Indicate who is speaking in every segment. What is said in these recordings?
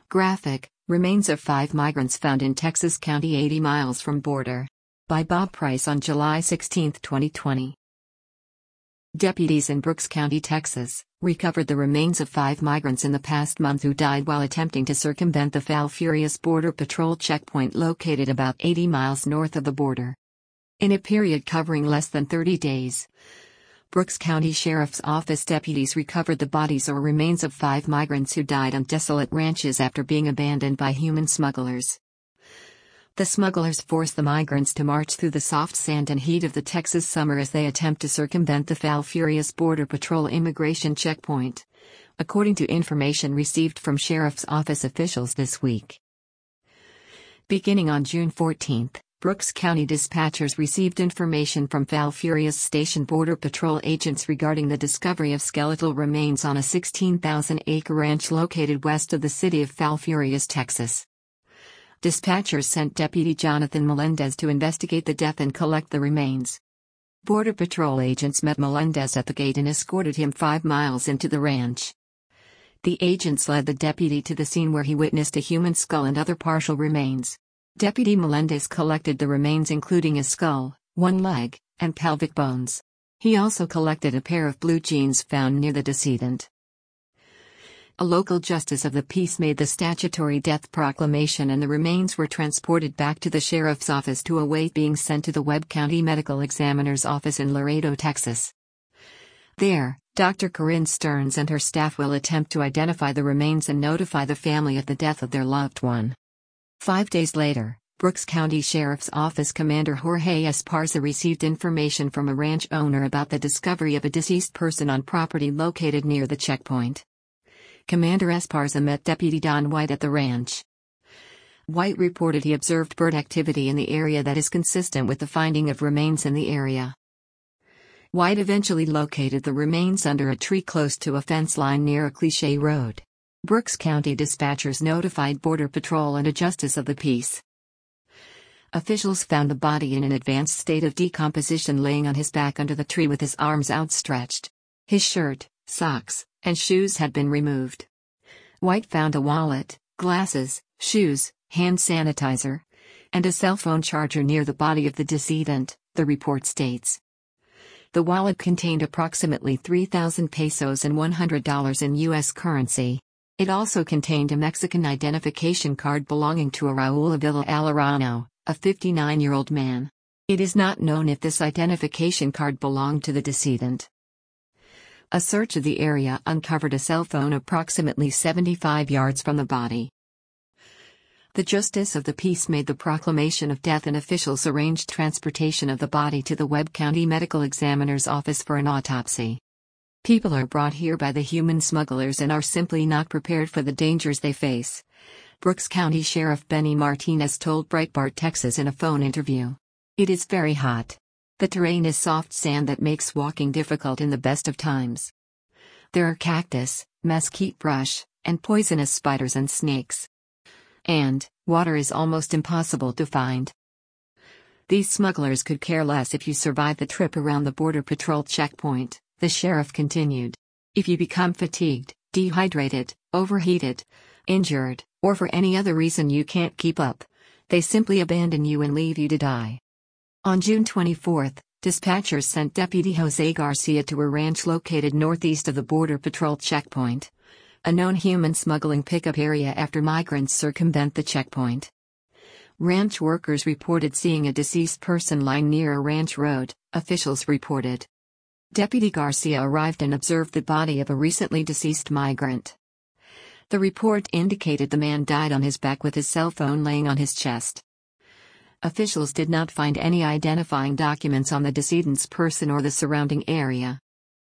Speaker 1: Graphic, remains of 5 migrants found in Texas County 80 miles from border. By Bob Price on July 16, 2020. Deputies in Brooks County, Texas, recovered the remains of 5 migrants in the past month who died while attempting to circumvent the Fal Furious Border Patrol checkpoint located about 80 miles north of the border. In a period covering less than 30 days, Brooks County Sheriff's Office deputies recovered the bodies or remains of 5 migrants who died on desolate ranches after being abandoned by human smugglers. The smugglers forced the migrants to march through the soft sand and heat of the Texas summer as they attempt to circumvent the Fal Furious Border Patrol immigration checkpoint, according to information received from Sheriff's Office officials this week. Beginning on June 14, Brooks County dispatchers received information from Fal Furious Station Border Patrol agents regarding the discovery of skeletal remains on a 16,000-acre ranch located west of the city of Fal Furious, Texas. Dispatchers sent Deputy Jonathan Melendez to investigate the death and collect the remains. Border Patrol agents met Melendez at the gate and escorted him 5 miles into the ranch. The agents led the deputy to the scene where he witnessed a human skull and other partial remains. Deputy Melendez collected the remains including a skull, 1 leg, and pelvic bones. He also collected a pair of blue jeans found near the decedent. A local justice of the peace made the statutory death proclamation and the remains were transported back to the sheriff's office to await being sent to the Webb County Medical Examiner's office in Laredo, Texas. There, Dr. Corinne Stearns and her staff will attempt to identify the remains and notify the family of the death of their loved one. 5 days later, Brooks County Sheriff's Office Commander Jorge Esparza received information from a ranch owner about the discovery of a deceased person on property located near the checkpoint. Commander Esparza met Deputy Don White at the ranch. White reported he observed bird activity in the area that is consistent with the finding of remains in the area. White eventually located the remains under a tree close to a fence line near a Cliché road. Brooks County dispatchers notified Border Patrol and a justice of the peace. Officials found the body in an advanced state of decomposition laying on his back under the tree with his arms outstretched. His shirt, socks, and shoes had been removed. White found a wallet, glasses, shoes, hand sanitizer, and a cell phone charger near the body of the decedent, the report states. The wallet contained approximately 3,000 pesos and $100 in U.S. currency. It also contained a Mexican identification card belonging to a Raul Avila Alarano, a 59-year-old man. It is not known if this identification card belonged to the decedent. A search of the area uncovered a cell phone approximately 75 yards from the body. The Justice of the Peace made the proclamation of death and officials arranged transportation of the body to the Webb County Medical Examiner's office for an autopsy. People are brought here by the human smugglers and are simply not prepared for the dangers they face, Brooks County Sheriff Benny Martinez told Breitbart Texas in a phone interview. It is very hot. The terrain is soft sand that makes walking difficult in the best of times. There are cactus, mesquite brush, and poisonous spiders and snakes. And, water is almost impossible to find. These smugglers could care less if you survive the trip around the Border Patrol checkpoint, the sheriff continued. If you become fatigued, dehydrated, overheated, injured, or for any other reason you can't keep up, they simply abandon you and leave you to die. On June 24, dispatchers sent Deputy Jose Garcia to a ranch located northeast of the Border Patrol checkpoint, a known human smuggling pickup area after migrants circumvent the checkpoint. Ranch workers reported seeing a deceased person lying near a ranch road, officials reported. Deputy Garcia arrived and observed the body of a recently deceased migrant. The report indicated the man died on his back with his cell phone laying on his chest. Officials did not find any identifying documents on the decedent's person or the surrounding area.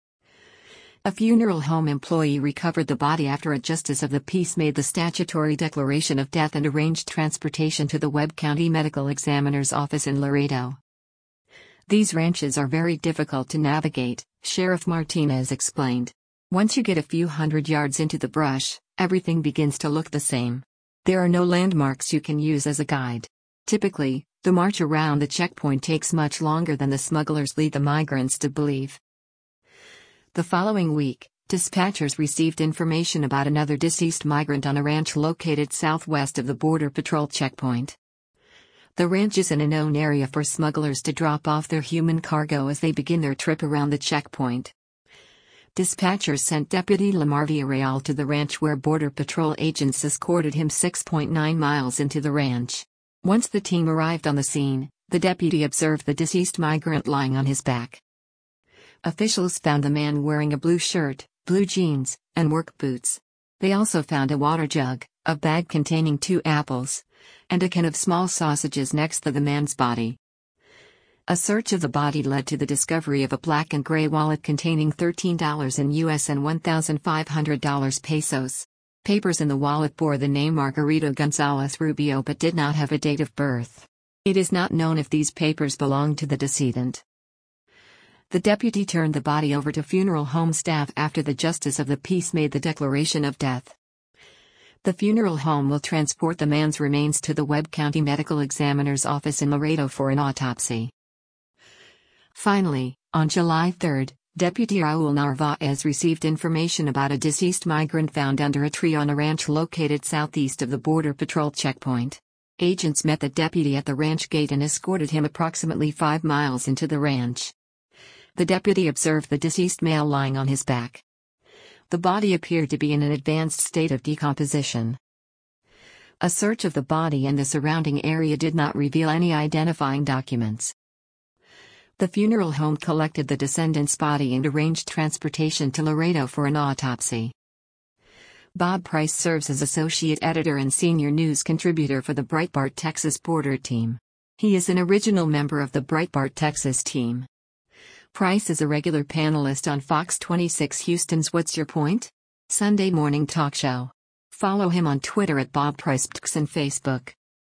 Speaker 1: A funeral home employee recovered the body after a justice of the peace made the statutory declaration of death and arranged transportation to the Webb County Medical Examiner's office in Laredo. These ranches are very difficult to navigate, Sheriff Martinez explained. Once you get a few hundred yards into the brush, everything begins to look the same. There are no landmarks you can use as a guide. Typically, the march around the checkpoint takes much longer than the smugglers lead the migrants to believe. The following week, Dispatchers received information about another deceased migrant on a ranch located southwest of the Border Patrol checkpoint. The ranch is in a known area for smugglers to drop off their human cargo as they begin their trip around the checkpoint. Dispatchers sent Deputy Lamar Villarreal to the ranch, where Border Patrol agents escorted him 6.9 miles into the ranch. Once the team arrived on the scene, the deputy observed the deceased migrant lying on his back. Officials found the man wearing a blue shirt, blue jeans, and work boots. They also found a water jug, a bag containing 2 apples, and a can of small sausages next to the man's body. A search of the body led to the discovery of a black and gray wallet containing $13 in US and $1,500 pesos. Papers in the wallet bore the name Margarito Gonzalez Rubio but did not have a date of birth. It is not known if these papers belonged to the decedent. The deputy turned the body over to funeral home staff after the justice of the peace made the declaration of death. The funeral home will transport the man's remains to the Webb County Medical Examiner's office in Laredo for an autopsy. Finally, on July 3, Deputy Raul Narvaez received information about a deceased migrant found under a tree on a ranch located southeast of the Border Patrol checkpoint. Agents met the deputy at the ranch gate and escorted him approximately 5 miles into the ranch. The deputy observed the deceased male lying on his back. The body appeared to be in an advanced state of decomposition. A search of the body and the surrounding area did not reveal any identifying documents. The funeral home collected the descendant's body and arranged transportation to Laredo for an autopsy. Bob Price serves as associate editor and senior news contributor for the Breitbart Texas Border Team. He is an original member of the Breitbart Texas team. Price is a regular panelist on Fox 26 Houston's What's Your Point? Sunday morning talk show. Follow him on Twitter at Bob Price and Facebook.